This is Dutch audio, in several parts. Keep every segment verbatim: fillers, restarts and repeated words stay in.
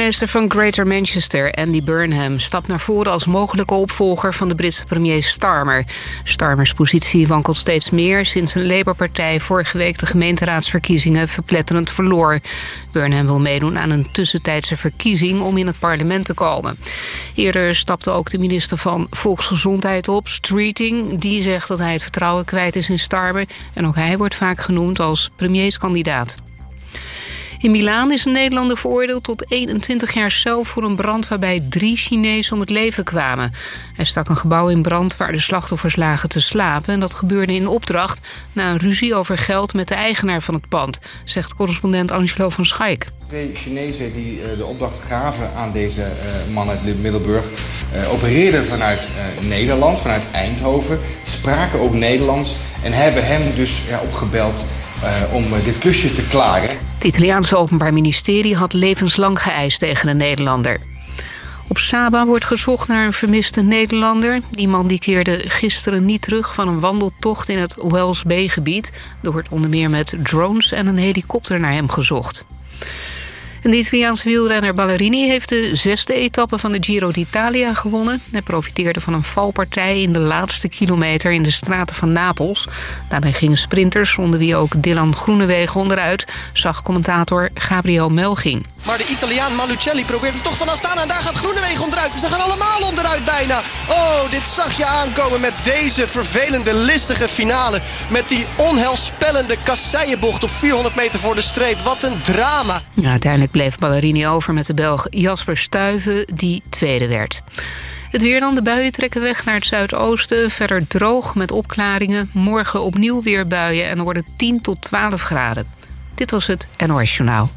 Burgemeester van Greater Manchester, Andy Burnham, stapt naar voren als mogelijke opvolger van de Britse premier Starmer. Starmers positie wankelt steeds meer sinds een Labour-partij vorige week de gemeenteraadsverkiezingen verpletterend verloor. Burnham wil meedoen aan een tussentijdse verkiezing om in het parlement te komen. Eerder stapte ook de minister van Volksgezondheid op, Streeting. Die zegt dat hij het vertrouwen kwijt is in Starmer en ook hij wordt vaak genoemd als premierskandidaat. In Milaan is een Nederlander veroordeeld tot eenentwintig jaar cel voor een brand waarbij drie Chinezen om het leven kwamen. Hij stak een gebouw in brand waar de slachtoffers lagen te slapen. En dat gebeurde in opdracht na een ruzie over geld met de eigenaar van het pand, zegt correspondent Angelo van Schaik. Twee Chinezen die uh, de opdracht gaven aan deze uh, man uit Middelburg uh, opereerden vanuit uh, Nederland, vanuit Eindhoven, spraken ook Nederlands en hebben hem dus ja, opgebeld uh, om uh, dit klusje te klaren. Het Italiaanse Openbaar Ministerie had levenslang geëist tegen een Nederlander. Op Saba wordt gezocht naar een vermiste Nederlander. Die man die keerde gisteren niet terug van een wandeltocht in het Wells Bay-gebied. Er wordt onder meer met drones en een helikopter naar hem gezocht. En de Italiaanse wielrenner Ballerini heeft de zesde etappe van de Giro d'Italia gewonnen. Hij profiteerde van een valpartij in de laatste kilometer in de straten van Napels. Daarbij gingen sprinters, onder wie ook Dylan Groenewegen, onderuit, zag commentator Gabriel Melching. Maar de Italiaan Malucelli probeert het toch van Astana en daar gaat Groenewegen onderuit. Ze gaan allemaal onderuit bijna. Oh, dit zag je aankomen met deze vervelende, listige finale. Met die onheilspellende kasseienbocht op vierhonderd meter voor de streep. Wat een drama. Ja, uiteindelijk bleef Ballerini over met de Belg Jasper Stuyven, die tweede werd. Het weer dan, de buien trekken weg naar het zuidoosten. Verder droog met opklaringen. Morgen opnieuw weer buien en dan wordt het tien tot twaalf graden. Dit was het N O S Journaal.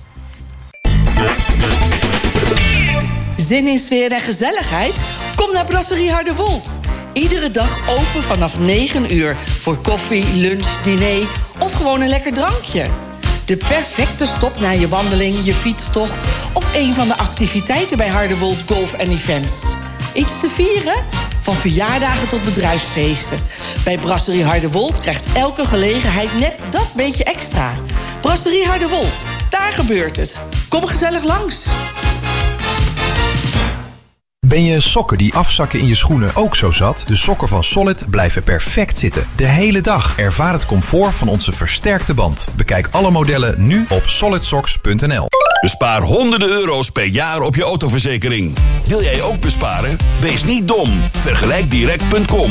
Zin in sfeer en gezelligheid? Kom naar Brasserie Harderwold. Iedere dag open vanaf negen uur voor koffie, lunch, diner of gewoon een lekker drankje. De perfecte stop na je wandeling, je fietstocht of een van de activiteiten bij Harderwold Golf en Events. Iets te vieren? Van verjaardagen tot bedrijfsfeesten. Bij Brasserie Harderwold krijgt elke gelegenheid net dat beetje extra. Brasserie Harderwold, daar gebeurt het. Kom gezellig langs. Ben je sokken die afzakken in je schoenen ook zo zat? De sokken van Solid blijven perfect zitten. De hele dag. Ervaar het comfort van onze versterkte band. Bekijk alle modellen nu op solid socks punt n l. Bespaar honderden euro's per jaar op je autoverzekering. Wil jij ook besparen? Wees niet dom. vergelijk direct punt com.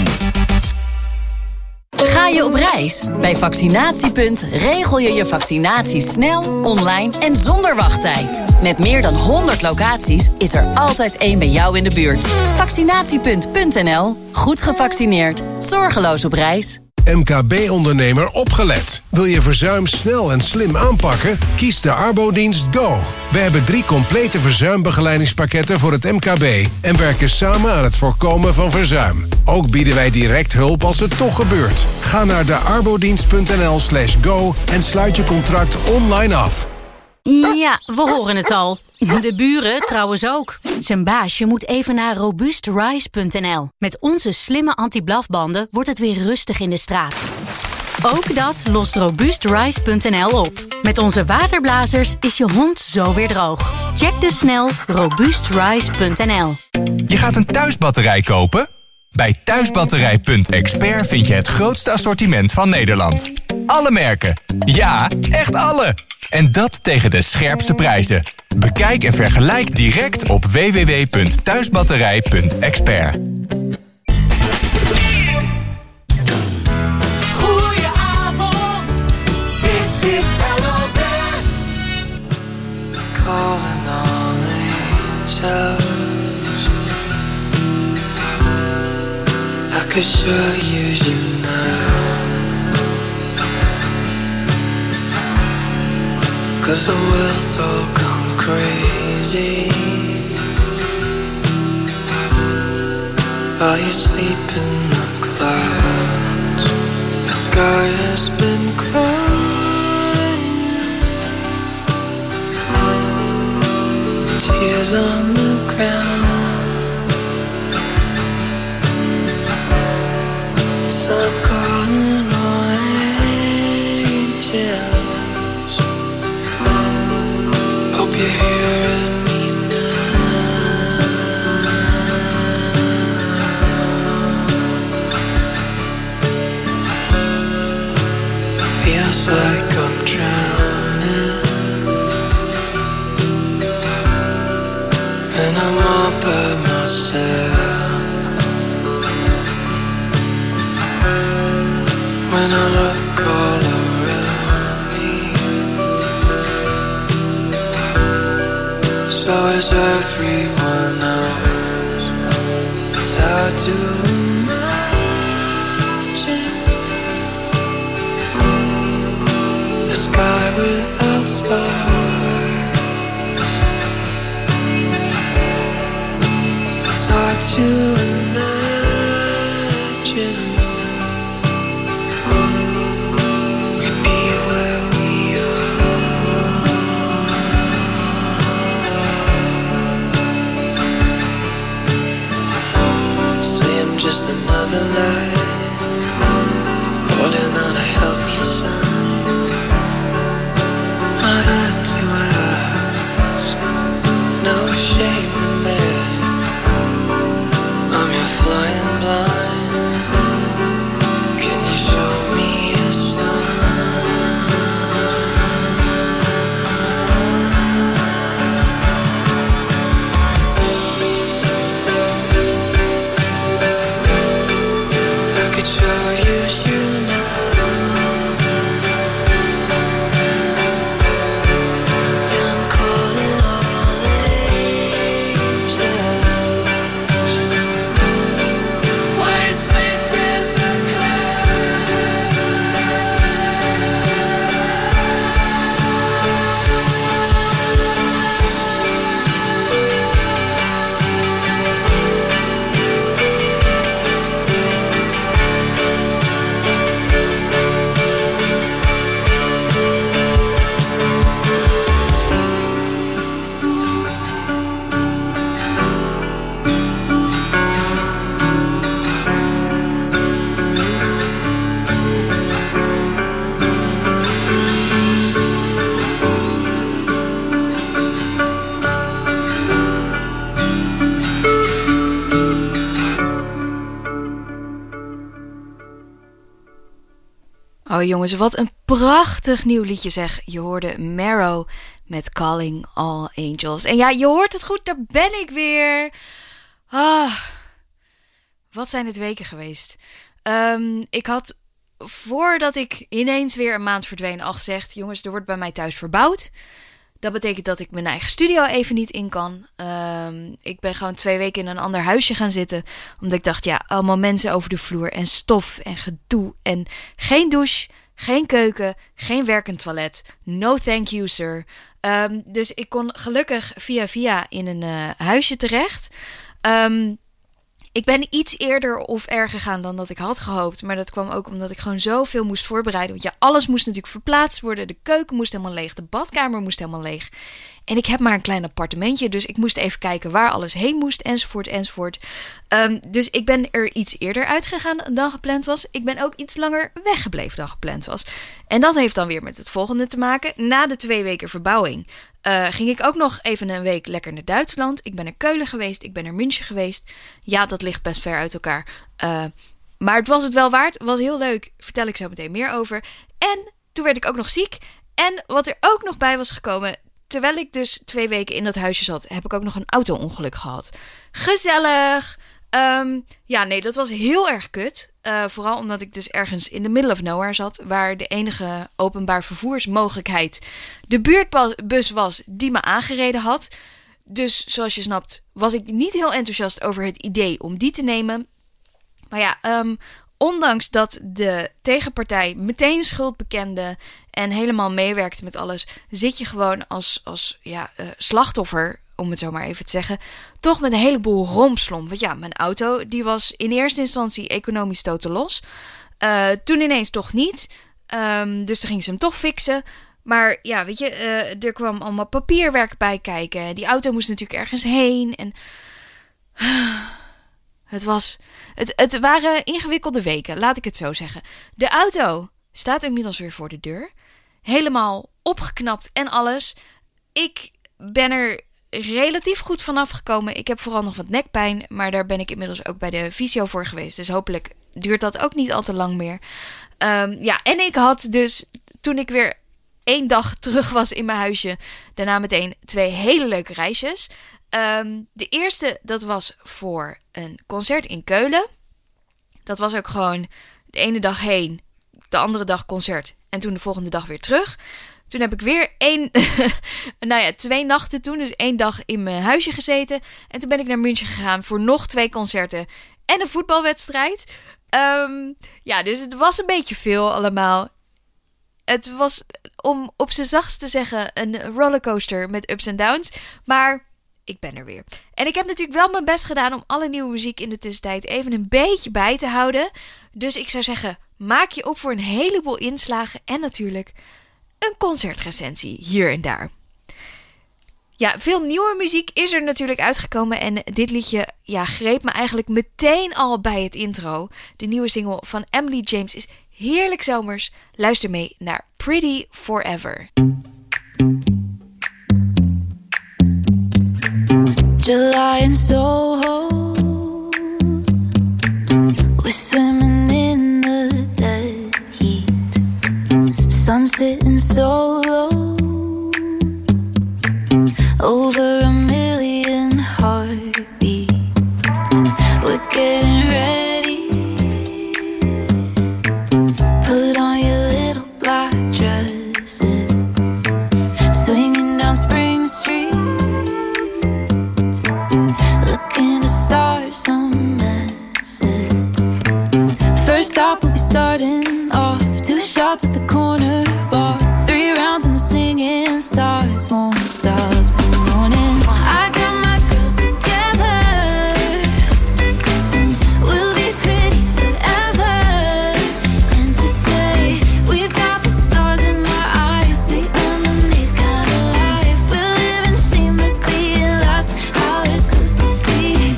Ga je op reis? Bij Vaccinatiepunt regel je je vaccinatie snel, online en zonder wachttijd. Met meer dan honderd locaties is er altijd één bij jou in de buurt. Vaccinatiepunt punt n l. Goed gevaccineerd. Zorgeloos op reis. M K B-ondernemer opgelet. Wil je verzuim snel en slim aanpakken? Kies de Arbodienst Go. We hebben drie complete verzuimbegeleidingspakketten voor het M K B... en werken samen aan het voorkomen van verzuim. Ook bieden wij direct hulp als het toch gebeurt. Ga naar de arbodienst punt n l slash go en sluit je contract online af. Ja, we horen het al. De buren trouwens ook. Zijn baasje moet even naar robuust rise punt n l. Met onze slimme anti-blafbanden wordt het weer rustig in de straat. Ook dat lost robuust rise punt n l op. Met onze waterblazers is je hond zo weer droog. Check dus snel robuust rise punt n l. Je gaat een thuisbatterij kopen? Bij thuisbatterij punt expert vind je het grootste assortiment van Nederland. Alle merken. Ja, echt alle. En dat tegen de scherpste prijzen. Bekijk en vergelijk direct op w w w punt thuisbatterij punt expert. Goedenavond, dit is L O Z. Calling all angels. I could sure use you now. 'Cause the world's all gone crazy. While you sleep in the clouds, the sky has been crying. Tears on the ground. So I'm calling all angels. Hope you're hearing me now. so is everyone else. It's hard to imagine the sky without stars. It's hard to imagine we'd be where we are. Swim just another life, holding on to help me sign. I had to ask, no shame in me. I'm your flying blind. Can you show me a sign? I could sure use you now. Yeah, I'm calling all angels. Why sleep in the Oh jongens, wat een prachtig nieuw liedje zeg. Je hoorde Marrow met Calling All Angels. En ja, je hoort het goed, daar ben ik weer. Ah, wat zijn het weken geweest. Um, ik had, voordat ik ineens weer een maand verdween, al gezegd... jongens, er wordt bij mij thuis verbouwd. Dat betekent dat ik mijn eigen studio even niet in kan. Um, ik ben gewoon twee weken in een ander huisje gaan zitten. Omdat ik dacht, ja, allemaal mensen over de vloer. En stof en gedoe. En geen douche, geen keuken, geen werkend toilet. No thank you, sir. Um, dus ik kon gelukkig via via in een uh, huisje terecht. Um, Ik ben iets eerder of er gegaan dan dat ik had gehoopt. Maar dat kwam ook omdat ik gewoon zoveel moest voorbereiden. Want ja, alles moest natuurlijk verplaatst worden. De keuken moest helemaal leeg. De badkamer moest helemaal leeg. En ik heb maar een klein appartementje. Dus ik moest even kijken waar alles heen moest. Enzovoort, enzovoort. Um, dus ik ben er iets eerder uitgegaan dan gepland was. Ik ben ook iets langer weggebleven dan gepland was. En dat heeft dan weer met het volgende te maken. Na de twee weken verbouwing Uh, ging ik ook nog even een week lekker naar Duitsland. Ik ben naar Keulen geweest, ik ben naar München geweest. Ja, dat ligt best ver uit elkaar. Uh, maar het was het wel waard, het was heel leuk. Vertel ik zo meteen meer over. En toen werd ik ook nog ziek. En wat er ook nog bij was gekomen, terwijl ik dus twee weken in dat huisje zat, heb ik ook nog een auto-ongeluk gehad. Gezellig! Um, ja, nee, dat was heel erg kut. Uh, vooral omdat ik dus ergens in the middle of nowhere zat, waar de enige openbaar vervoersmogelijkheid de buurtbus was die me aangereden had. Dus zoals je snapt, was ik niet heel enthousiast over het idee om die te nemen. Maar ja, um, ondanks dat de tegenpartij meteen schuld bekende en helemaal meewerkte met alles, zit je gewoon als, als ja, uh, slachtoffer, om het zo maar even te zeggen, toch met een heleboel rompslomp. Want ja, mijn auto die was in eerste instantie economisch totaal los. Uh, toen ineens toch niet. Um, dus toen ging ze hem toch fixen. Maar ja, weet je, uh, er kwam allemaal papierwerk bij kijken. Die auto moest natuurlijk ergens heen. En uh, het was, het, het waren ingewikkelde weken, laat ik het zo zeggen. De auto staat inmiddels weer voor de deur. Helemaal opgeknapt en alles. Ik ben er relatief goed vanaf gekomen. Ik heb vooral nog wat nekpijn, maar daar ben ik inmiddels ook bij de fysio voor geweest. Dus hopelijk duurt dat ook niet al te lang meer. Um, ja, en ik had dus, toen ik weer één dag terug was in mijn huisje, daarna meteen twee hele leuke reisjes. Um, de eerste, dat was voor een concert in Keulen. Dat was ook gewoon de ene dag heen, de andere dag concert en toen de volgende dag weer terug. Toen heb ik weer één, nou ja, twee nachten toen. Dus één dag in mijn huisje gezeten. En toen ben ik naar München gegaan voor nog twee concerten en een voetbalwedstrijd. Um, ja, dus het was een beetje veel allemaal. Het was, om op z'n zachtst te zeggen, een rollercoaster met ups en downs. Maar ik ben er weer. En ik heb natuurlijk wel mijn best gedaan om alle nieuwe muziek in de tussentijd even een beetje bij te houden. Dus ik zou zeggen, maak je op voor een heleboel inslagen en natuurlijk een concertrecensie hier en daar. Ja, veel nieuwe muziek is er natuurlijk uitgekomen en dit liedje ja, greep me eigenlijk meteen al bij het intro. De nieuwe single van Emily James is heerlijk zomers. Luister mee naar Pretty Forever. July in Soho, we're swimming in the dead heat. Sun sitting so low, over a million heartbeats. We're getting ready. Put on your little black dresses, swinging down Spring Street, looking to start some messes. First stop, we'll be starting off. Two shots at the corner bar, three rounds and the singing starts. Won't stop till morning. I got my girls together. We'll be pretty forever. And today we've got the stars in our eyes. Sweet lemonade kind of life. We're living shamelessly, and that's how it's supposed to be.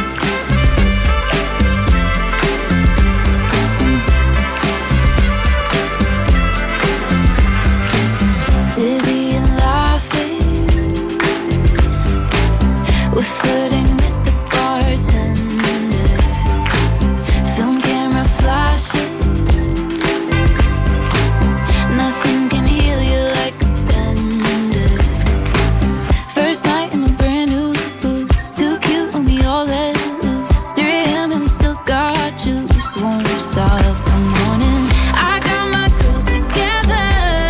Dizzy and laughing, we're flirting with the bartender. Film camera flashing, nothing can heal you like a bender. First night in my brand new boots, too cute when we all let loose. three a.m. and we still got juice. Won't stop till morning. I got my girls together.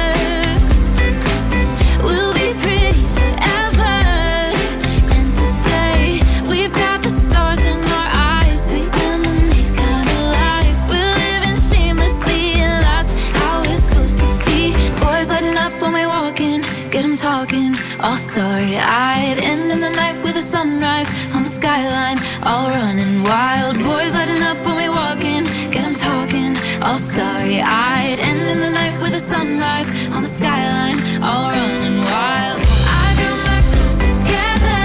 We'll be pretty forever. And today we've got the stars in our eyes. Sweet lemonade kind of life. We're living shamelessly, and that's how it's supposed to be. Boys lighting up when we walk in, get them talking, all starry-eyed. Ending the night with a sunrise on the skyline, all running wild. Boys lighting up when we walk in, get them talking, all starry-eyed. Ending the night with a sunrise on the skyline, all running wild. I got my girls together.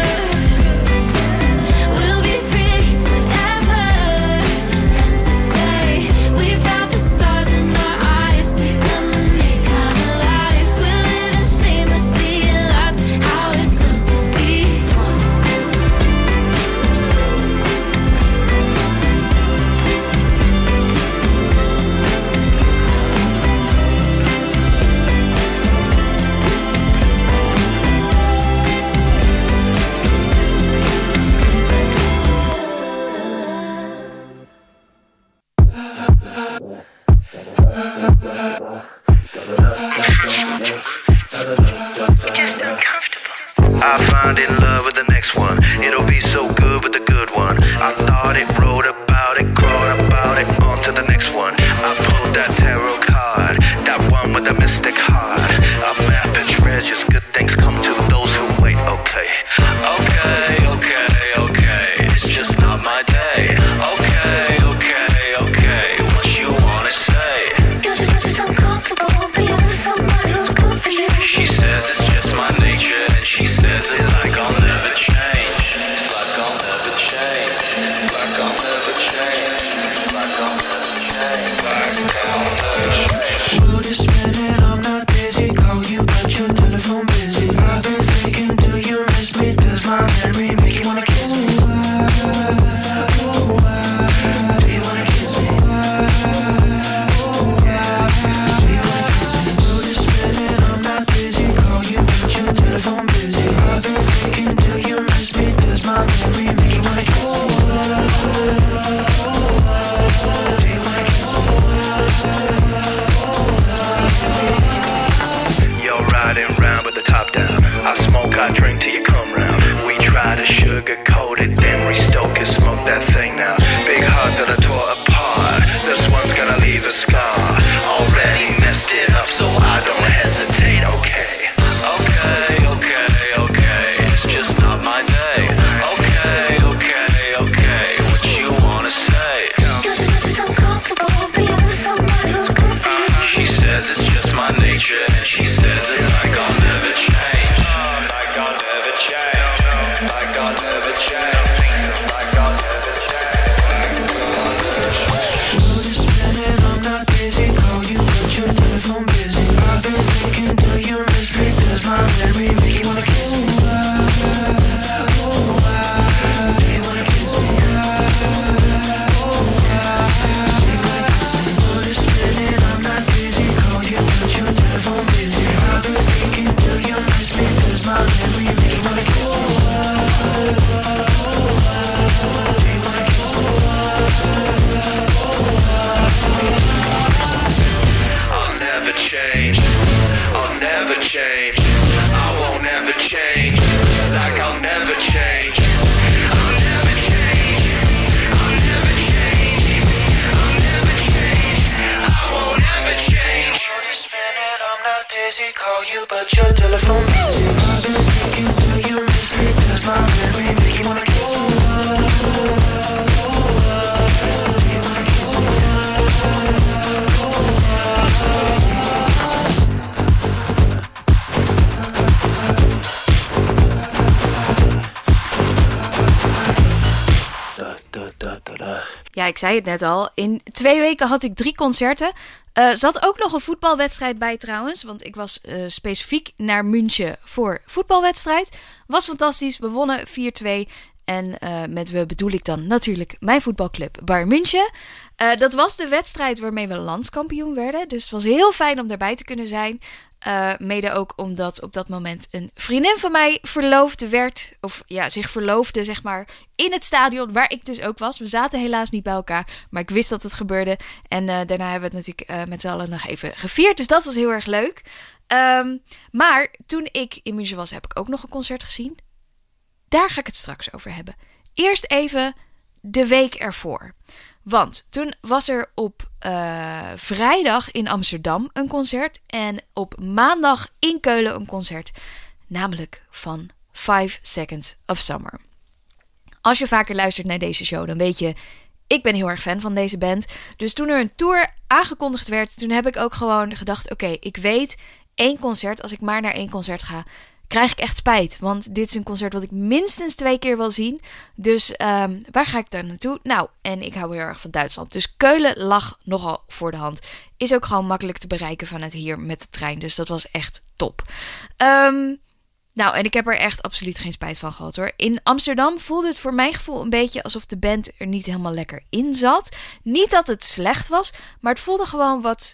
We'll be pretty forever. And today we've got the stars in our eyes. Sweet lemonade kind of life. We're living shamelessly, and that's how it's supposed to be. I find in love with the next one. It'll be so good with the good one. I thought it, wrote about it, crawled about it, on to the next one. I pulled that tarot card, that one with the mystic heart. A map and treasures, good things come to those who wait. Okay, okay, okay, okay. It's just not my day. Okay, okay, okay. What you wanna say? You're just not so comfortable being with somebody who's good for you. She says it's just my nature, and she says it like I'll never change. Like I'll never change. Like I'll never change. Like I'll never change. Like I'll never change. Mood is spinning, I'm not busy. Call you, but your telephone busy. I've been thinking, do you miss me? Does my memory make you wanna kiss me? Oh, why? Do you wanna kiss me? Oh, yeah. Do you wanna kiss me? Mood is spinning, I'm not busy. Call you, but your telephone busy. I've been thinking, do you miss me? Does my memory make you wanna kiss me? Do you wanna kiss me? load it, then restoke it, smoke that thing now. Big heart that I tore apart. This one's gonna leave a scar. Already messed it up, so I don't hesitate. Okay, okay, okay, okay. It's just not my day. Okay, okay, okay. What you wanna say? You're just not so comfortable being with someone who's confused. She says it's just my nature, and she says it like I'll never change. Like I'll never change. Like I'll never change. Like I'll never change. World is spinning, I'm not busy. Call you, but your telephone busy. I've been thinking, do you miss me? Does my memory make you wanna kiss me? Do you wanna kiss me? World is spinning, I'm not busy. Call you, but your telephone busy. I've been thinking, do you miss me? Does my memory make you wanna kiss me? Do you wanna kiss me? I'll never change. I'll never change. I won't ever change. Like I'll never change. I'll never change. I'll never change. I'll never change. I won't ever change. World is spinning, I'm not dizzy. Call you, but your telephone busy. I've been thinking, do you miss me? Does my memory make you wanna kiss me? Do you wanna kiss me? Ja, ik zei het net al. In twee weken had ik drie concerten. Uh, zat ook nog een voetbalwedstrijd bij trouwens. Want ik was uh, specifiek naar München voor voetbalwedstrijd. Was fantastisch. We wonnen vier twee. En uh, met we bedoel ik dan natuurlijk mijn voetbalclub Bayern München. Uh, dat was de wedstrijd waarmee we landskampioen werden. Dus het was heel fijn om daarbij te kunnen zijn. Uh, mede ook omdat op dat moment een vriendin van mij verloofde werd. Of ja, zich verloofde zeg maar in het stadion waar ik dus ook was. We zaten helaas niet bij elkaar, maar ik wist dat het gebeurde. En uh, daarna hebben we het natuurlijk uh, met z'n allen nog even gevierd. Dus dat was heel erg leuk. Um, maar toen ik in München was, heb ik ook nog een concert gezien. Daar ga ik het straks over hebben. Eerst even de week ervoor. Want toen was er op uh, vrijdag in Amsterdam een concert. En op maandag in Keulen een concert. Namelijk van Five Seconds of Summer. Als je vaker luistert naar deze show, dan weet je, ik ben heel erg fan van deze band. Dus toen er een tour aangekondigd werd, toen heb ik ook gewoon gedacht, oké, okay, ik weet, één concert, als ik maar naar één concert ga, krijg ik echt spijt. Want dit is een concert wat ik minstens twee keer wil zien. Dus um, waar ga ik dan naartoe? Nou, en ik hou heel erg van Duitsland. Dus Keulen lag nogal voor de hand. Is ook gewoon makkelijk te bereiken vanuit hier met de trein. Dus dat was echt top. Um, nou, en ik heb er echt absoluut geen spijt van gehad hoor. In Amsterdam voelde het voor mijn gevoel een beetje alsof de band er niet helemaal lekker in zat. Niet dat het slecht was, maar het voelde gewoon wat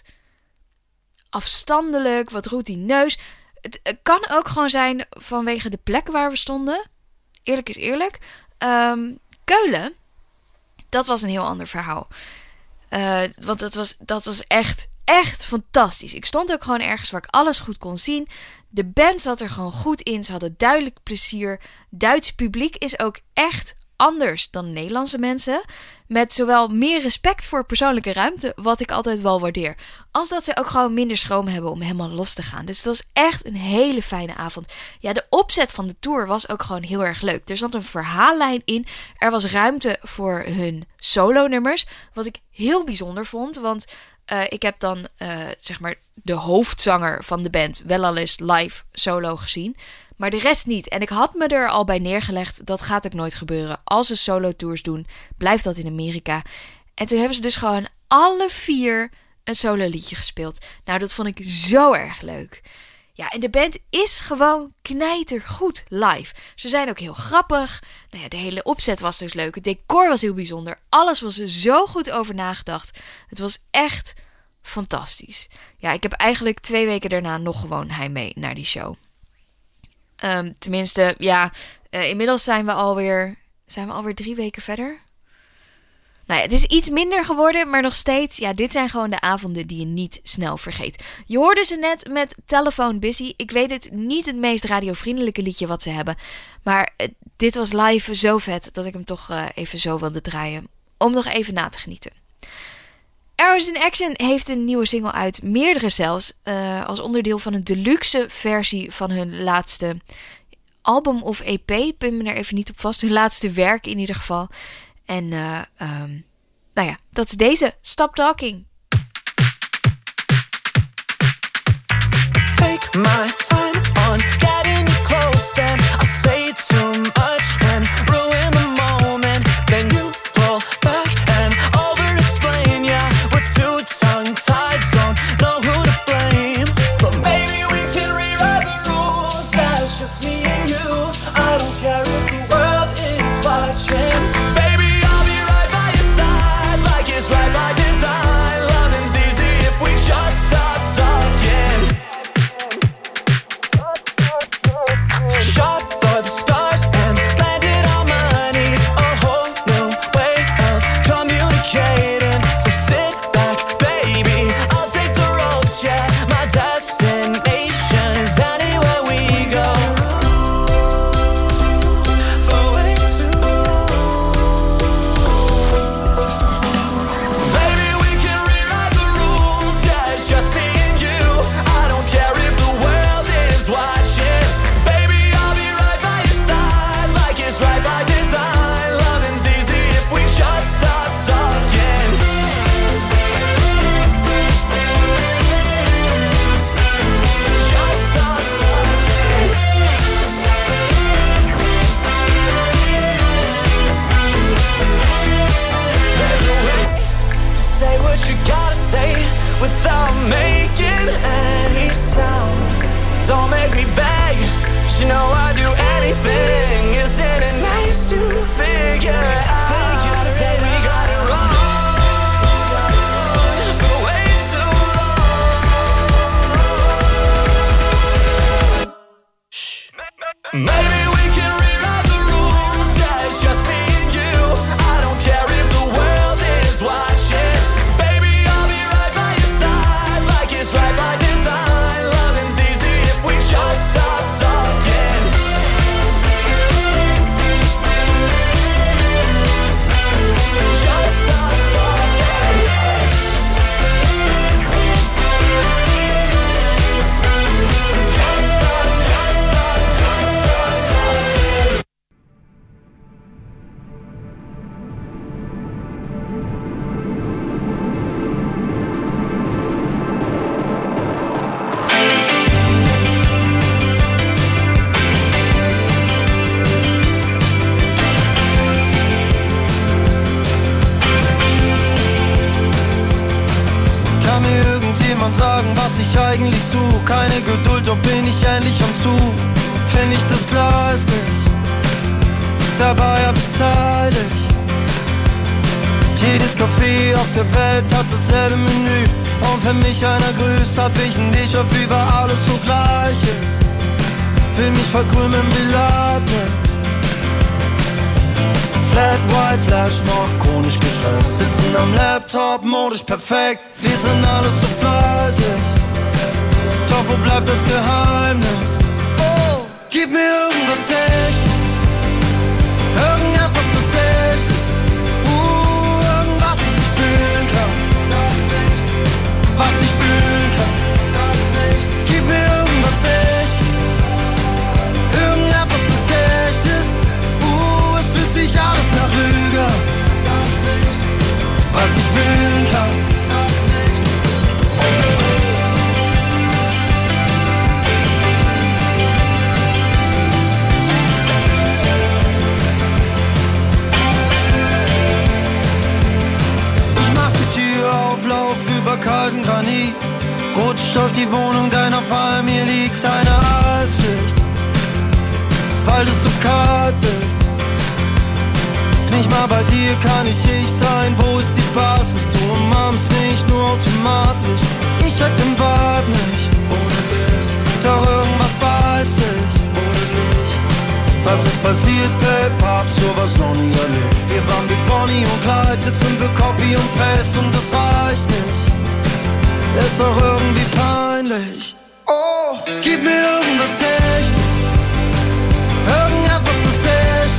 afstandelijk, wat routineus. Het kan ook gewoon zijn vanwege de plek waar we stonden. Eerlijk is eerlijk. Um, Keulen, dat was een heel ander verhaal. Uh, want dat was, dat was echt, echt fantastisch. Ik stond ook gewoon ergens waar ik alles goed kon zien. De band zat er gewoon goed in. Ze hadden duidelijk plezier. Duits publiek is ook echt anders dan Nederlandse mensen. Met zowel meer respect voor persoonlijke ruimte, wat ik altijd wel waardeer, als dat ze ook gewoon minder schroom hebben om helemaal los te gaan. Dus het was echt een hele fijne avond. Ja, de opzet van de tour was ook gewoon heel erg leuk. Er zat een verhaallijn in. Er was ruimte voor hun solo-nummers, wat ik heel bijzonder vond, want Uh, ik heb dan uh, zeg maar de hoofdzanger van de band wel al eens live solo gezien, maar de rest niet. En ik had me er al bij neergelegd, dat gaat ook nooit gebeuren. Als ze solo tours doen, blijft dat in Amerika. En toen hebben ze dus gewoon alle vier een solo liedje gespeeld. Nou, dat vond ik zo erg leuk. Ja, en de band is gewoon knijtergoed live. Ze zijn ook heel grappig. Nou ja, de hele opzet was dus leuk. Het decor was heel bijzonder. Alles was er zo goed over nagedacht. Het was echt fantastisch. Ja, ik heb eigenlijk twee weken daarna nog gewoon heimwee naar die show. Um, tenminste, ja, uh, inmiddels zijn we alweer, zijn we alweer drie weken verder. Nou ja, het is iets minder geworden, maar nog steeds, ja, dit zijn gewoon de avonden die je niet snel vergeet. Je hoorde ze net met Telephone Busy. Ik weet het, niet het meest radiovriendelijke liedje wat ze hebben. Maar het, dit was live zo vet dat ik hem toch uh, even zo wilde draaien. Om nog even na te genieten. Arrows in Action heeft een nieuwe single uit, meerdere zelfs, uh, als onderdeel van een deluxe versie van hun laatste album of E P. Ik ben me er even niet op vast. Hun laatste werk in ieder geval. En uh, um, nou ja, dat is deze. Stop Talking. Take my time on getting you close, then I say too much and ruin the moment. Then you pull back and over-explain. Yeah, we're too tongue-tied, don't know who to blame. But maybe we can rewrite the rules. Yeah, it's just me and you. I don't care if the world is watching. Baby, I'll be right by your side, like it's right by design. Loving's easy if we just stop talking. Shot for the stars and landed on my knees. A whole new way of communicating. So sit back, baby, I'll take the ropes. Yeah, my destination is anywhere we go. For way too long. Baby, we can rewrite the rules. Yeah, it's just me and you. I don't care if the world is watching. Baby, I'll be right by your side, like it's right by design. Loving's easy if we just stop talking. Just stop talking. There's no way to say what you gotta say without making any sound. Don't make me beg, 'cause you know I'd do anything. Isn't it nice to figure it out that we got it wrong for way too long? Shh. Maybe we can rewrite the rules. Yeah, it's just me and you. I don't care if the world is watching. Baby, I'll be right by your side, like it's right by design. Loving's easy if we just stop talking. Just stop talking. Just stop, just stop, just stop talking. Kann mir irgendjemand sagen, was ich eigentlich suche? Keine Geduld, doch bin ich endlich am Zug. Find ich das Glas nicht, dabei hab ich's eilig. Jedes Café auf der Welt hat dasselbe Menü. Und wenn mich einer grüßt, hab ich ein Déjà-vu, weil alles so gleich ist. Will mich verkrümmen wie Leibniz. Flat White Flash, noch chronisch gestresst. Sitzen am Laptop, modisch perfekt. Wir sind alles so fleißig. Doch wo bleibt das Geheimnis? Oh, gib mir irgendwas Echtes. Irgendetwas, das echt ist. Uh, irgendwas, das ich fühlen kann. Das nicht. Was ich fühlen kann. Das nicht. Gib mir irgendwas Echtes. Irgendetwas, das echt ist. Uh, es fühlt sich alles nach Lüge. Das nicht. Was ich fühlen kann. Das nicht. Ich mach die Tür auf, lauf über kalten Granit. Rutsch durch die Wohnung, denn auf allem hier liegt eine Eisschicht. Weil du so kalt bist. Nicht mal bei dir kann ich ich sein. Wo ist die Basis? Du umarmst mich nur automatisch. Ich check den Vibe nicht. Ohne dich. Doch irgendwas beißt sich. Ohne dich. Was ist passiert, Babe? Hab sowas noch nie erlebt. Wir waren wie Bonnie und Clyde. Jetzt sind wir Copy und Paste und das reicht nicht. Ist doch irgendwie peinlich. Oh, gib mir irgendwas Echtes. Irgendetwas, das echt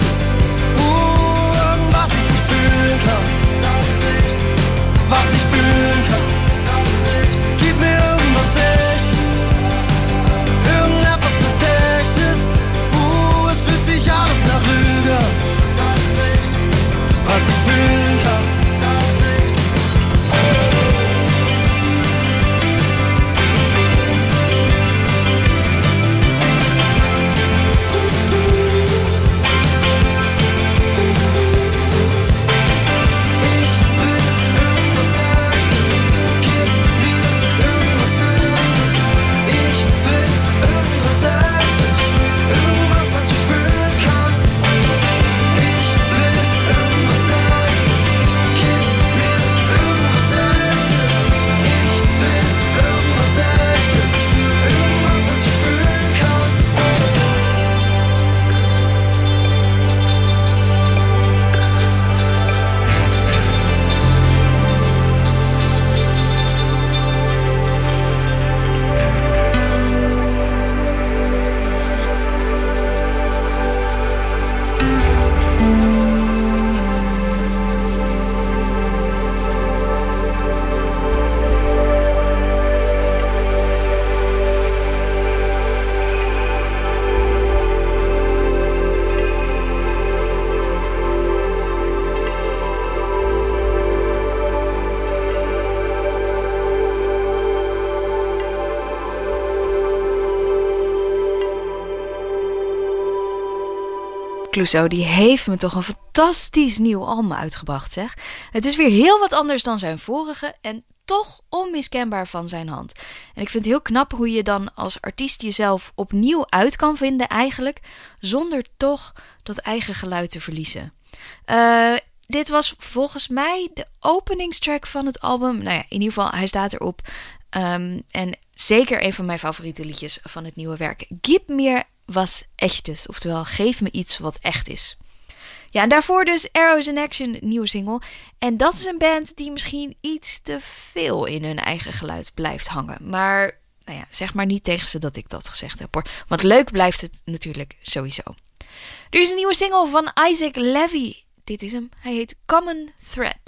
Clouseau, die heeft me toch een fantastisch nieuw album uitgebracht, zeg. Het is weer heel wat anders dan zijn vorige en toch onmiskenbaar van zijn hand. En ik vind het heel knap hoe je dan als artiest jezelf opnieuw uit kan vinden eigenlijk, zonder toch dat eigen geluid te verliezen. Uh, dit was volgens mij de openingstrack van het album. Nou ja, in ieder geval, hij staat erop. Um, en zeker een van mijn favoriete liedjes van het nieuwe werk. Gib mir was echtes, oftewel geef me iets wat echt is. Ja, en daarvoor dus Arrows in Action, nieuwe single. En dat is een band die misschien iets te veel in hun eigen geluid blijft hangen. Maar nou ja, zeg maar niet tegen ze dat ik dat gezegd heb, hoor. Want leuk blijft het natuurlijk sowieso. Er is een nieuwe single van Isaac Levy. Dit is hem. Hij heet Common Thread.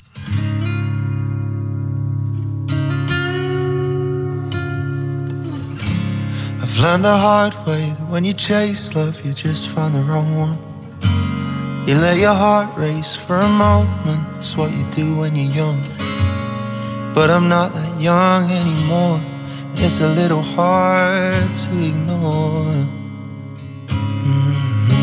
I've learned the hard way that when you chase love, you just find the wrong one. You let your heart race for a moment, that's what you do when you're young. But I'm not that young anymore, it's a little hard to ignore. Mm-hmm.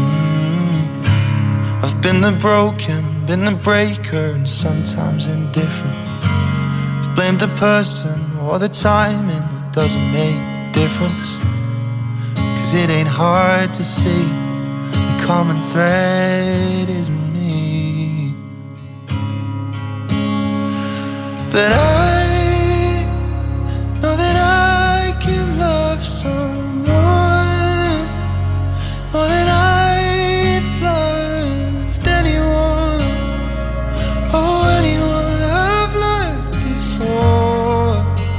I've been the broken, been the breaker, and sometimes indifferent. I've blamed the person or the timing, it doesn't make a difference. Cause it ain't hard to see, the common thread is me. But I know that I can love someone more than I've loved anyone. Oh, anyone I've loved before.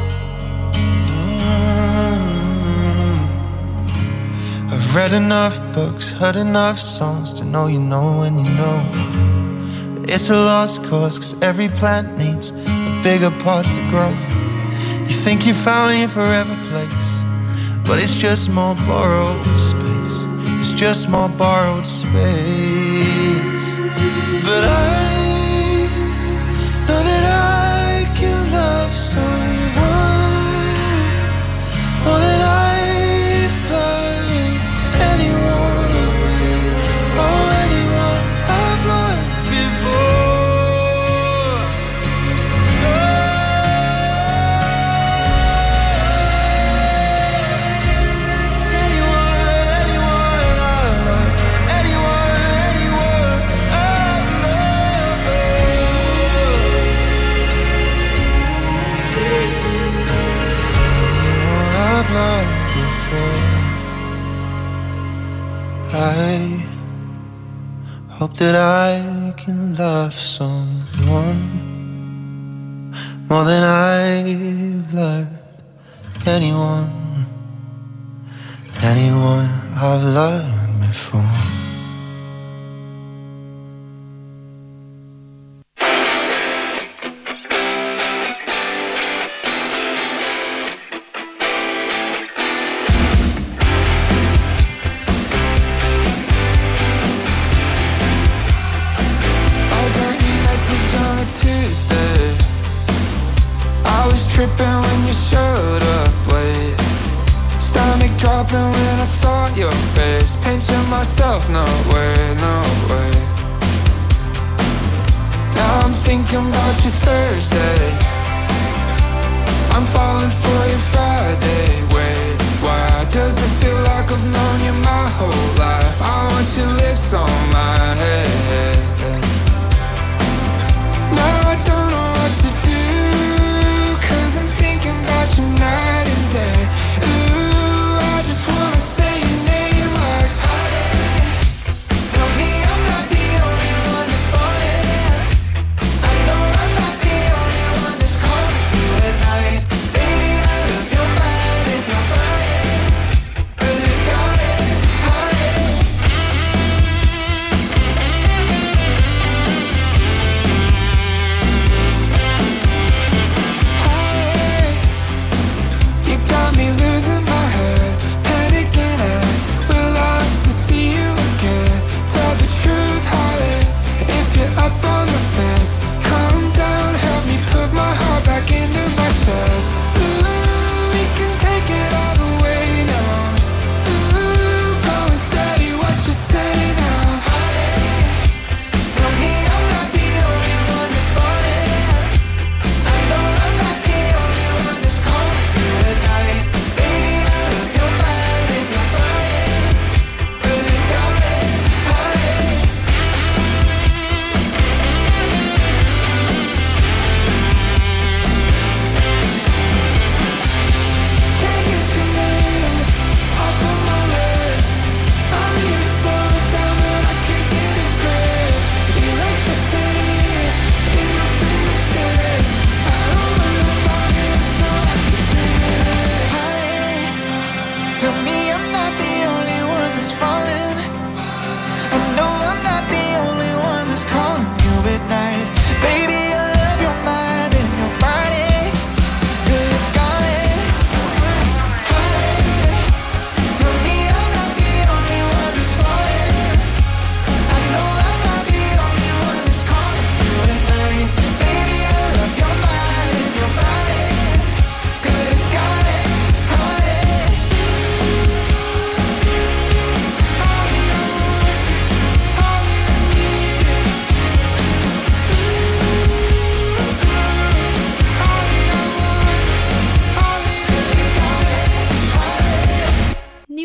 Mm. I've read enough books, heard enough songs to know you know when you know. But it's a lost cause, cause every plant needs a bigger part to grow. You think you found your forever place, but it's just more borrowed space. It's just more borrowed space. But I know that I can love someone more than I've loved anyone. Oh, anyone I've loved before. I've loved before. I hope that I can love someone more than I've loved anyone. Anyone I've loved before. Tripping when you showed up late, stomach dropping when I saw your face, pinching myself, no way, no way. Now I'm thinking about your Thursday, I'm falling for your Friday. Wait, why does it feel like I've known you my whole life? I want your lips on my head. Now I don't know what to do, cause I'm thinking about you night and day. Ooh, I just wanna say your name like hey. Tell me I'm not the only one that's falling. I know I'm not the only one that's calling you at night. Baby, I love your mind and your body. Really got it, honey.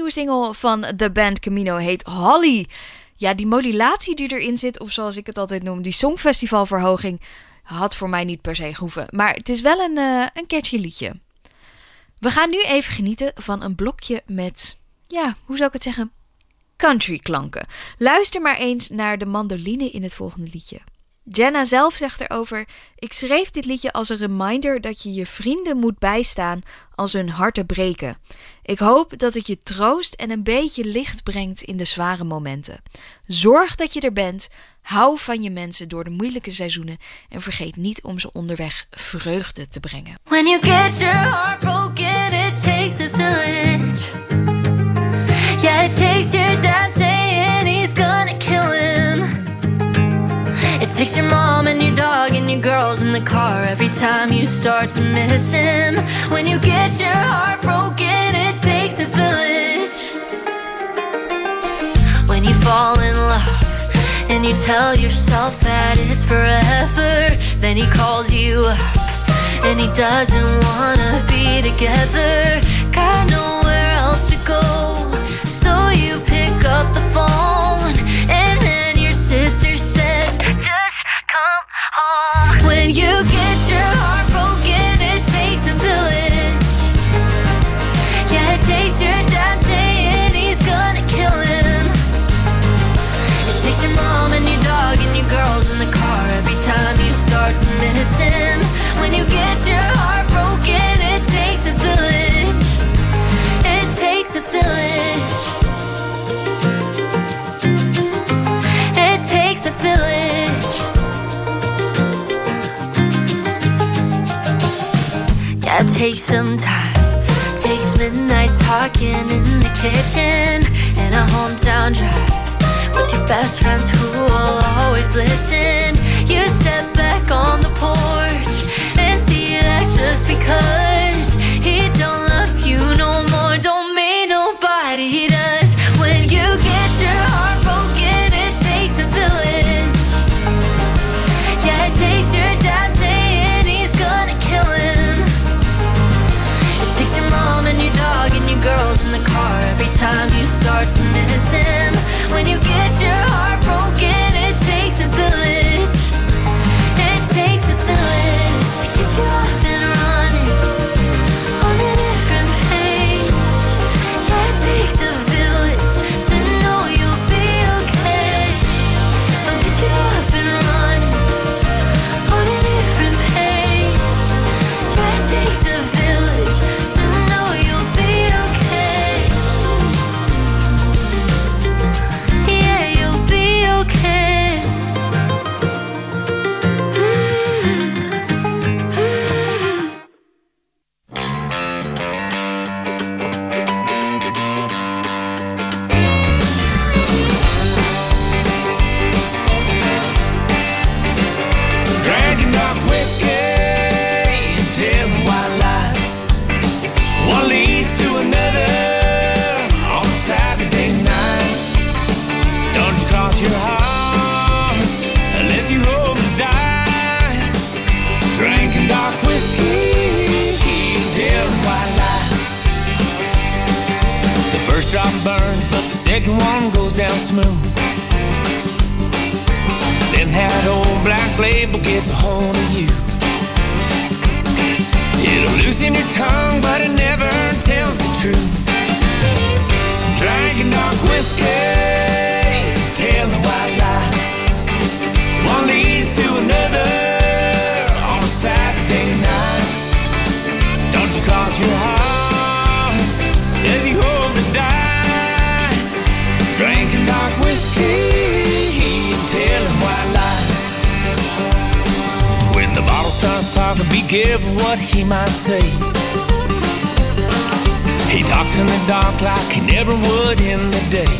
nieuwe single van de band Camino heet Holly. Ja, die modulatie die erin zit, of zoals ik het altijd noem, die songfestivalverhoging, had voor mij niet per se gehoeven. Maar het is wel een, uh, een catchy liedje. We gaan nu even genieten van een blokje met, ja, hoe zou ik het zeggen, country klanken. Luister maar eens naar de mandoline in het volgende liedje. Jenna zelf zegt erover: ik schreef dit liedje als een reminder dat je je vrienden moet bijstaan als hun harten breken. Ik hoop dat het je troost en een beetje licht brengt in de zware momenten. Zorg dat je er bent, hou van je mensen door de moeilijke seizoenen en vergeet niet om ze onderweg vreugde te brengen. When you get your heart broken, it takes a village. Yeah, it takes your dad saying he's gonna kill him. It takes your mom and your dog and your girls in the car every time you start to miss him. When you get your heart broken, it takes a village. When you fall in love and you tell yourself that it's forever, then he calls you up and he doesn't wanna be together. Got nowhere else to go, so you pick up the phone and then your sister says, just come home. When you get your heart broken, it takes a village. Yeah, it takes your dad saying he's gonna kill him. It takes your mom and your dog and your girls in the car every time you start to miss him. When you get your heart broken, it takes a village. It takes a village. It takes a village. Yeah, it takes some time. Takes midnight talking in the kitchen and a hometown drive with your best friends who will always listen. You step back on the porch and see that just because he don't love you no more don't mean nobody does. When you get your heart broken, it takes a village. Yeah, it takes your dad saying he's gonna kill him. It takes your mom and your dog and your girls in the car every time you start to miss him. When you get your heart broken, it takes a village. It takes a village to get you up and running on a different page. Yeah, it takes a village to know you'll be okay. I'll get you up and running on a different page. Yeah, it takes a village to know you'll be okay. Yeah, you'll be okay. Drinking dark whiskey and telling white lies. One leads to another on a Saturday night. Don't you cross your heart unless you roll the dice. Drinking dark whiskey and telling white lies. The first drop burns, but the second one goes down smooth. Then that old black label gets a hold of you. It'll loosen your tongue, but it never tells the truth. Drinking dark whiskey, telling white lies. One leads to another on a Saturday night. Don't you cross your heart as you hold the die. Drinking dark whiskey and telling white lies. When the bottle starts talking, be careful what he might say. He talks in the dark like he never would in the day.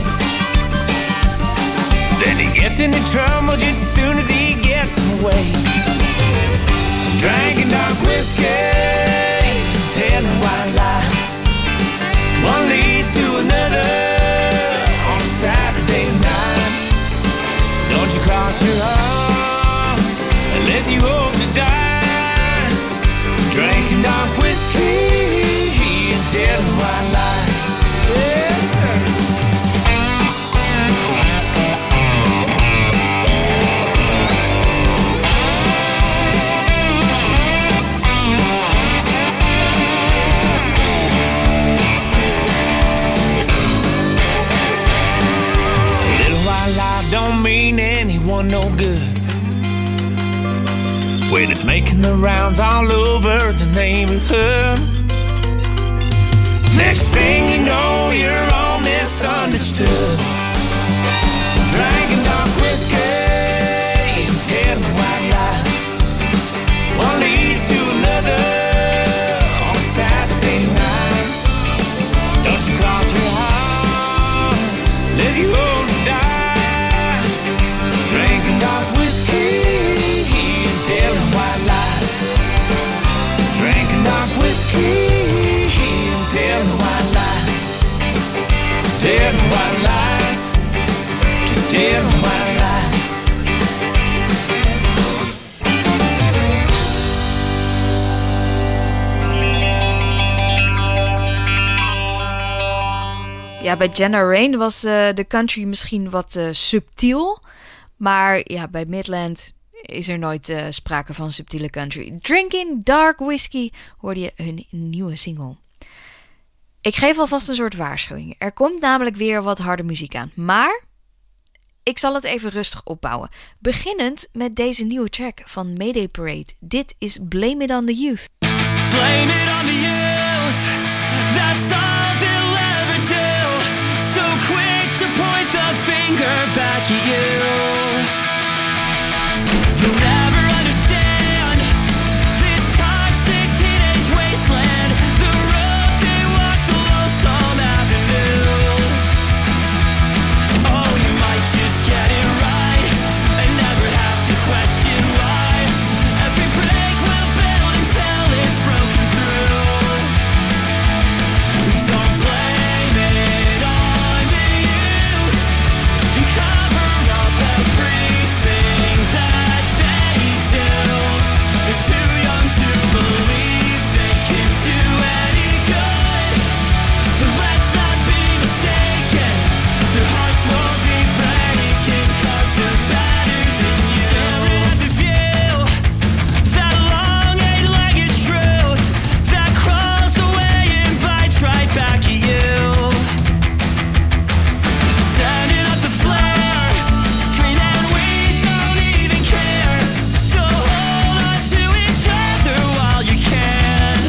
Then he gets into trouble just as soon as he gets away. Drinking dark whiskey, telling white lies. One leads to another on a Saturday night. Don't you cross your heart unless you hope to die. Drinking dark whiskey and telling white lies. Yes, sir. anyone no good. When it's making the rounds all over the neighborhood. Next thing you know, you're all misunderstood. Drinking dark whiskey and telling white lies. One leads to another on a Saturday night. Don't you cross your heart, let you hold and die. Drinking dark whiskey and telling white lies. Drinking dark whiskey and telling white lies. Telling white lies. Just telling white lies. Ja, bij Jenna Rain was uh, de country misschien wat uh, subtiel. Maar ja, bij Midland is er nooit uh, sprake van subtiele country. Drinking Dark Whiskey hoorde je hun nieuwe single. Ik geef alvast een soort waarschuwing. Er komt namelijk weer wat harde muziek aan. Maar ik zal het even rustig opbouwen. Beginnend met deze nieuwe track van Mayday Parade. Dit is Blame It On The Youth. Blame it on the youth. That's all they'll ever do. So quick to point the finger back at you. You'll never understand this toxic teenage wasteland. The road they walk, the lonesome avenue. Oh, you might just get it right and never have to question why. Every break will build until it's broken through. Don't blame it on the youth and cover up everything that they do. They're too young to believe they can do any good. But let's not be mistaken, their hearts won't be breaking, 'cause they're better than you. Staring at the view, that long eight-legged truth that crawls away and bites right back at you. Sending up the flare, screaming we don't even care. So hold on to each other while you can.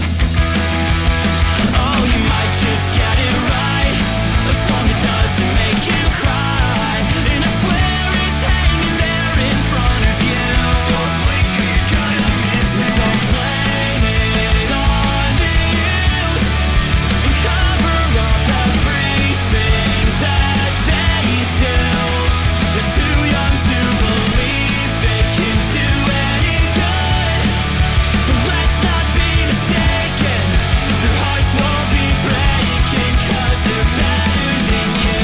Oh, you might just get it right, a song that doesn't make you cry. And I swear it's hanging there in front of you. Don't blink or you're gonna miss it. Don't blame it on the youth and cover up everything that they do. They're too young to believe they can do any good. But let's not be mistaken, their hearts won't be breaking, 'cause they're better than you.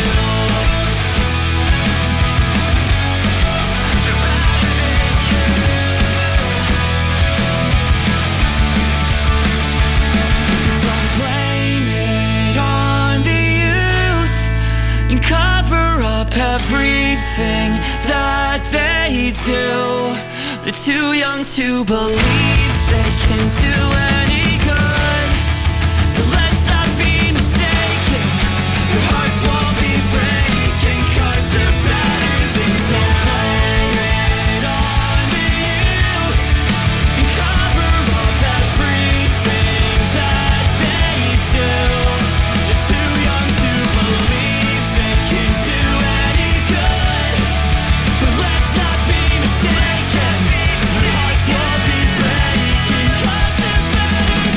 Don't blame it on the youth and cover up everything that they do. They're too young to believe they can do any good. But let's not be mistaken, their hearts won't be breaking, 'cause they're better than you. Don't blame it on the youth and cover up everything that they do. They're too young to believe they can do any good. But let's not be mistaken, their hearts won't be breaking, 'cause they're better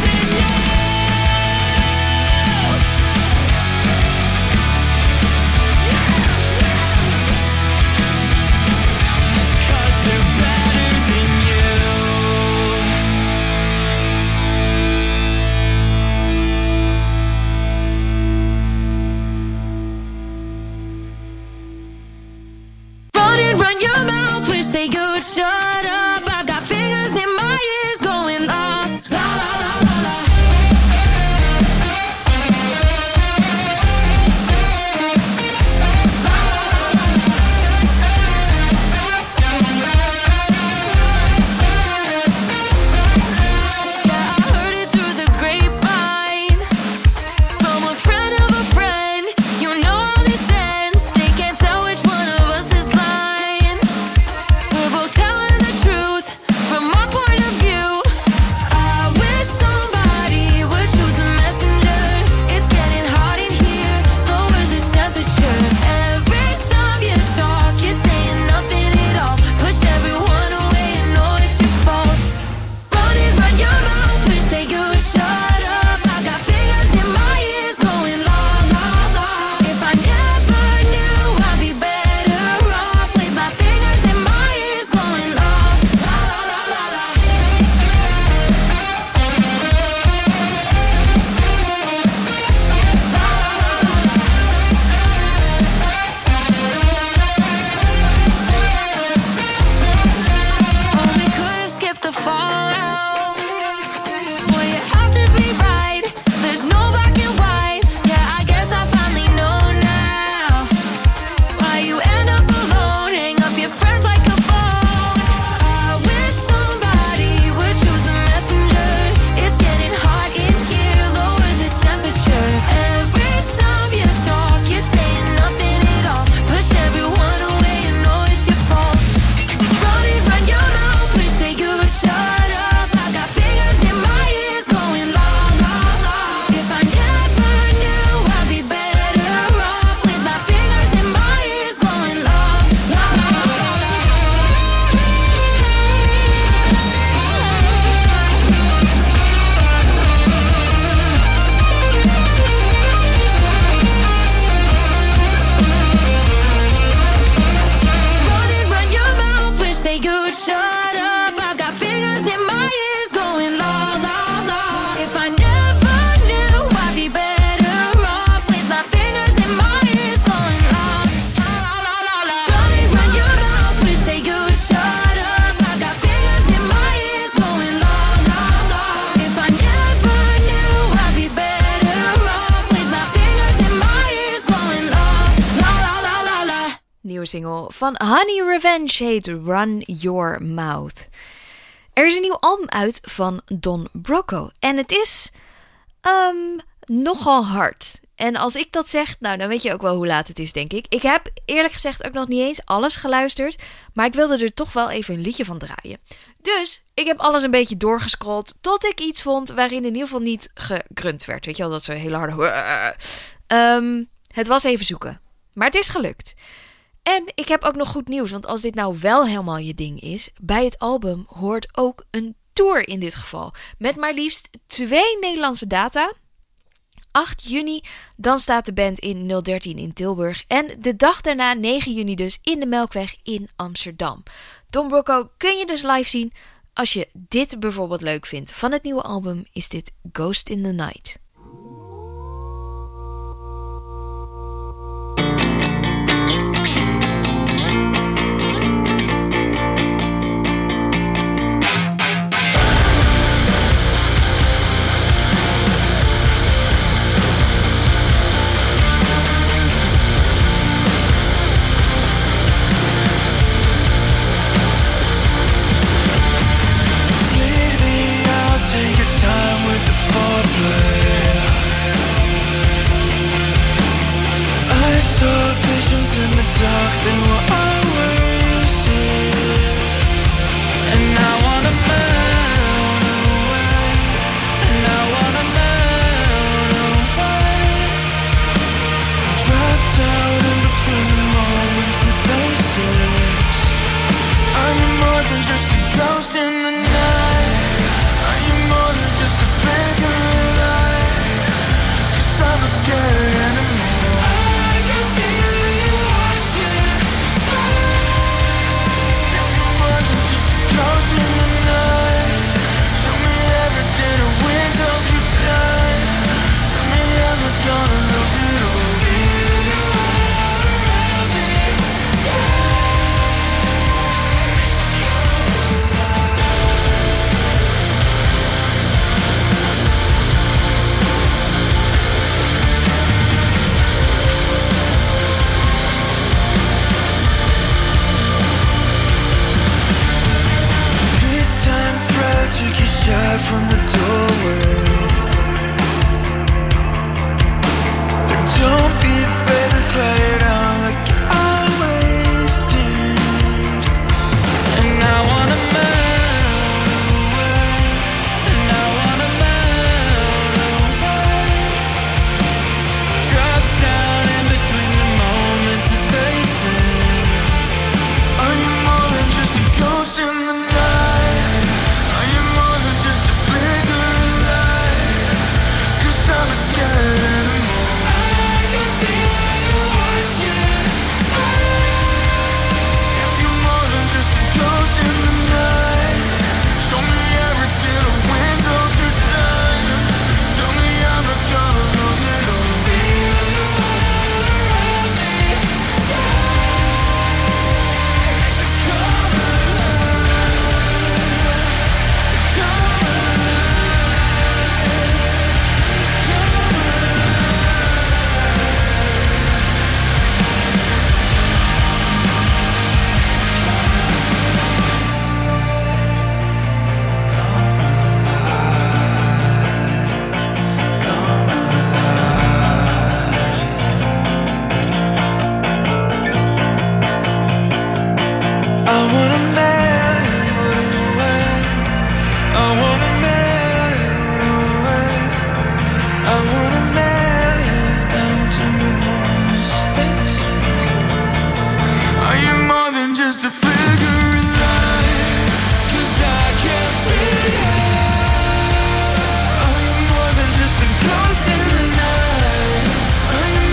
single van Honey Revenge heet Run Your Mouth. Er is een nieuw album uit van Don Broco. En het is um, nogal hard. En als ik dat zeg, nou dan weet je ook wel hoe laat het is, denk ik. Ik heb eerlijk gezegd ook nog niet eens alles geluisterd. Maar ik wilde er toch wel even een liedje van draaien. Dus ik heb alles een beetje doorgescrolld tot ik iets vond waarin in ieder geval niet gegrunt werd. Weet je wel, dat zo'n hele harde... Um, het was even zoeken. Maar het is gelukt. En ik heb ook nog goed nieuws, want als dit nou wel helemaal je ding is, bij het album hoort ook een tour in dit geval. Met maar liefst twee Nederlandse data. acht juni, dan staat de band in nul dertien in Tilburg. En de dag daarna, negen juni dus, in de Melkweg in Amsterdam. Don Broco kun je dus live zien. Als je dit bijvoorbeeld leuk vindt van het nieuwe album, is dit Ghost in the Night.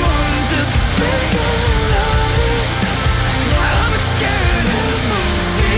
Figure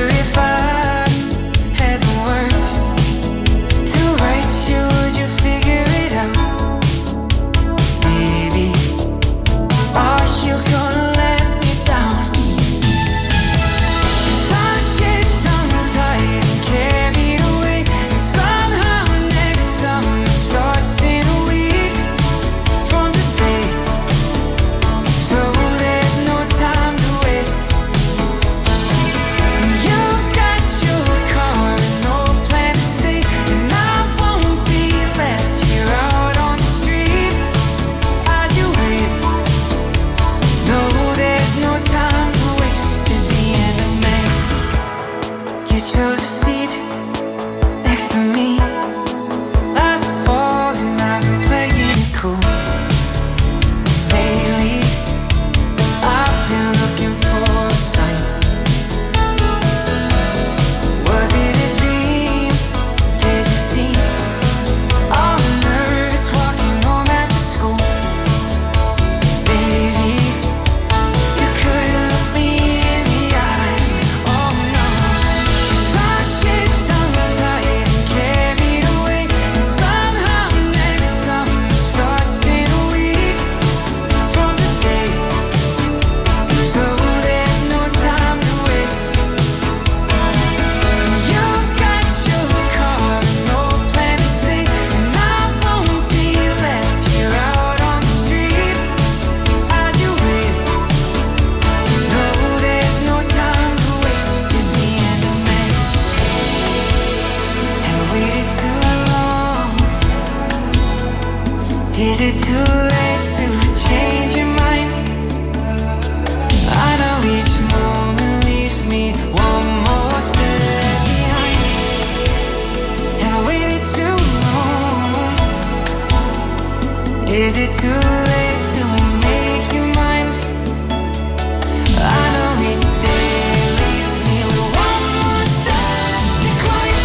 wonder if I had the words to write you. Would you figure it out? Baby, are you gonna let me down? 'Cause I get tongue-tied and carried away, and somehow next summer starts in a week from today. So there's no time to waste. You've got your car and no plan to stay, and I won't be left here out on the street as you wait. No, there's no time to waste at the end of May. You chose a seat next to me last fall, and I've been playing it cool. Lately, I've been looking for a sign. Was it a dream? Did you see? All nervous walking home after school. Baby, you couldn't look me in the eye. Oh no, 'cause I get tongue-tied and carried away, and somehow next summer starts in a week from today. So there's no time to waste. You've got your car and no plan to stay, and I won't be left here out on the street as you wait. No, there's no time to waste at the end of May. Have I waited too long? Is it too late to change your mind? I know each moment leaves me one more step behind. Have I waited too long? Is it too late to make you mine? I know each day leaves me with one more step to climb.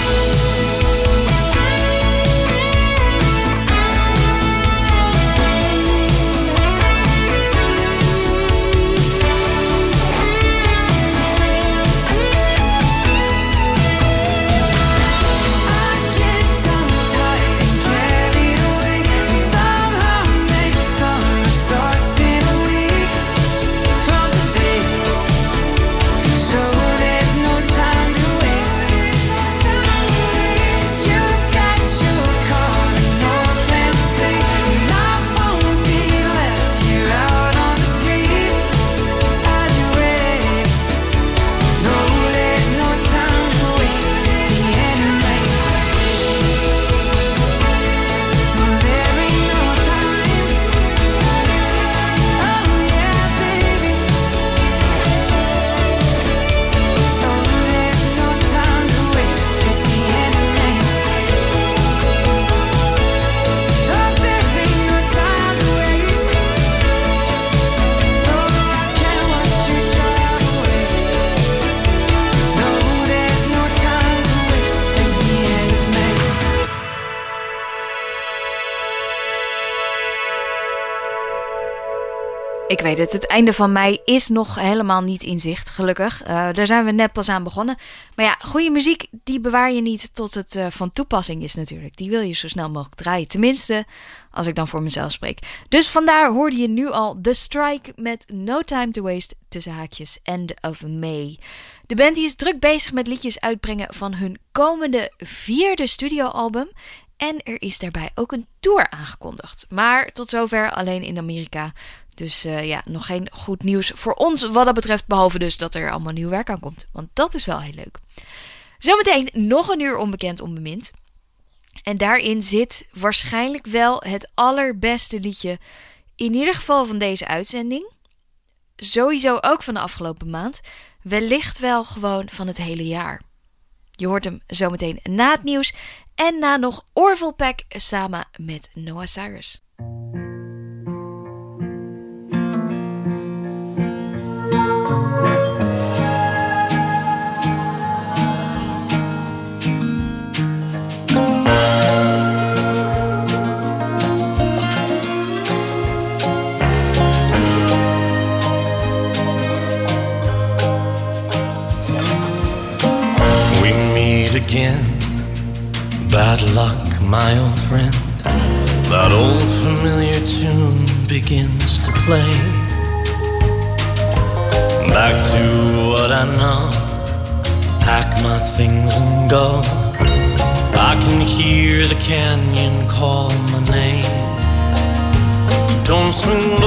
I get tongue-tied and carried away, and somehow next summer starts in a week from today. So there's no time to waste. 'Cause you've got your car and no plan to stay, and I won't be left here out on the street as you wait. No, there's no time to waste at the end of May. No, there ain't no time. Oh yeah, baby. No, there's no time to waste at the end of May. No, there ain't no time to waste. No, I can't watch you drive away. No, there's no time to waste at the end of May. Ik weet het, het einde van mei is nog helemaal niet in zicht, gelukkig. Eh, daar zijn we net pas aan begonnen. Maar ja, goede muziek, die bewaar je niet tot het eh, van toepassing is natuurlijk. Die wil je zo snel mogelijk draaien. Tenminste, als ik dan voor mezelf spreek. Dus vandaar hoorde je nu al The Strike met No Time to Waste, tussen haakjes, End of May. De band die is druk bezig met liedjes uitbrengen van hun komende vierde studioalbum. En er is daarbij ook een tour aangekondigd. Maar tot zover alleen in Amerika. Dus uh, ja, nog geen goed nieuws voor ons wat dat betreft. Behalve dus dat er allemaal nieuw werk aankomt. Want dat is wel heel leuk. Zometeen nog een uur onbekend onbemind. En daarin zit waarschijnlijk wel het allerbeste liedje. In ieder geval van deze uitzending. Sowieso ook van de afgelopen maand. Wellicht wel gewoon van het hele jaar. Je hoort hem zometeen na het nieuws. En na nog Orville Peck samen met Noah Cyrus. again. Bad luck, my old friend. That old familiar tune begins to play. Back to what I know. Pack my things and go. I can hear the canyon call my name. Don't swing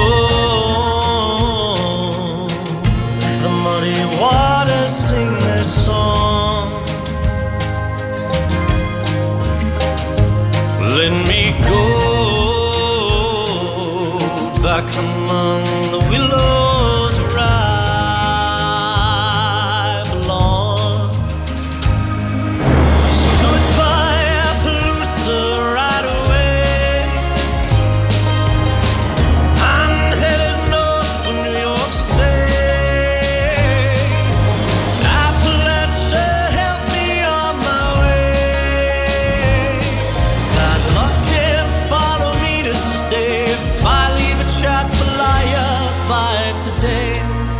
low. The muddy waters sing their song. Let me go back among the willows where I belong. So goodbye, Appaloosa, right away. I'm headed north for New York State. Appalachia, help me on my way. Bad luck can't follow me to stay. If I leave a chat for liar by today.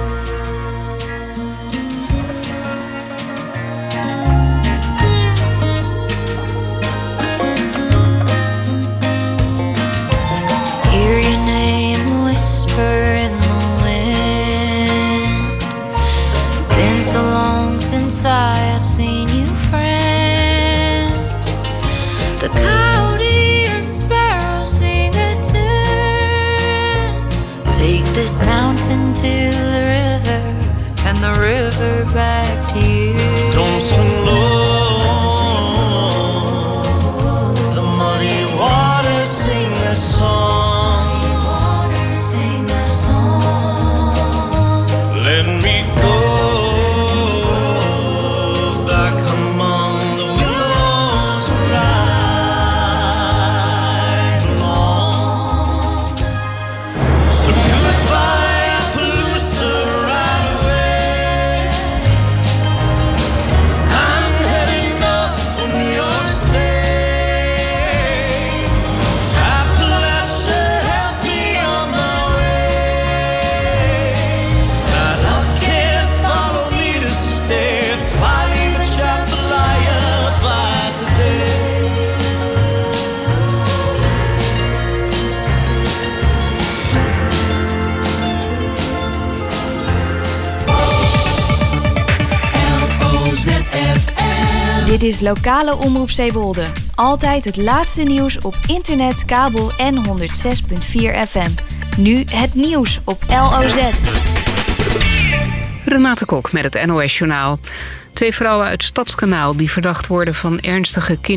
Hear your name whisper in the wind. Been so long since I have seen you, friend. The coyote and sparrow sing a tune. Take this mountain to the river, and the river back to you. Don't swim low. The muddy waters sing their song. Sing their song. Let me go back among the willows where I belong. So goodbye, Appaloosa, right away. I'm heading north for New York State. Appalachia, help me on my way. That luck can't follow me to stay. If I leave a chat for liar by today. Dit is Lokale Omroep Zeewolde. Altijd het laatste nieuws op internet, kabel en honderd zes komma vier F M. Nu het nieuws op L O Z. Renate Kok met het N O S Journaal. Twee vrouwen uit Stadskanaal die verdacht worden van ernstige